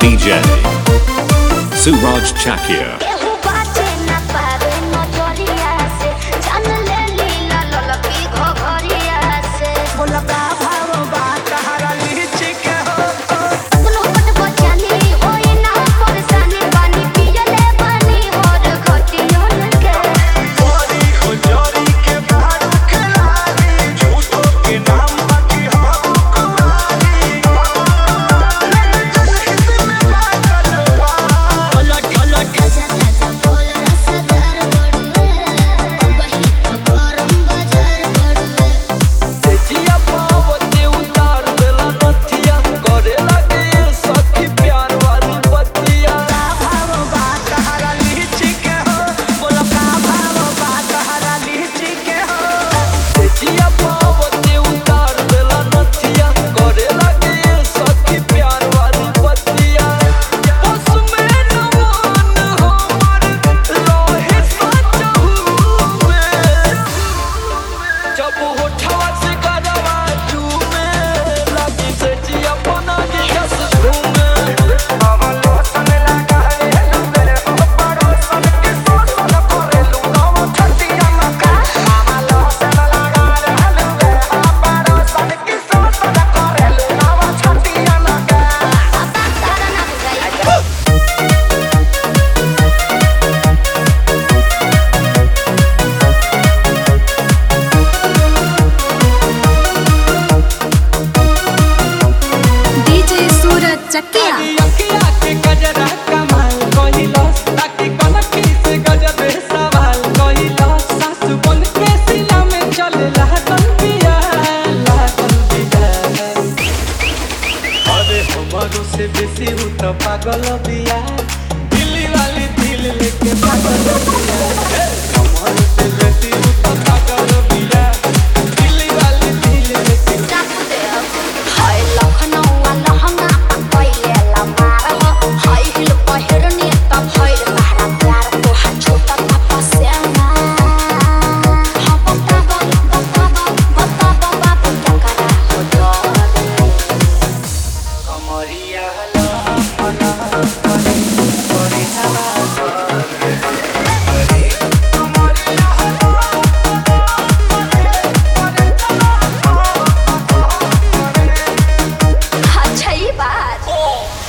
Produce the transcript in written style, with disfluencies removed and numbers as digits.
DJ Suraj Chakia. से बेसी हूँ तो पागल बिया दिल्ली वाली दिल लेके पागल बिया कमर से बेसी हूँ तो पागल बिया दिल्ली वाली दिल लेके हाय लखनऊ वाला हंगा पहिले ला मार हाय हिल पहिरनी तब हाय मारा प्यार को हाथ छोटा पापा से ना हाँ बता बाबू क्या करा हो डर कमरिया अच्छा ये बात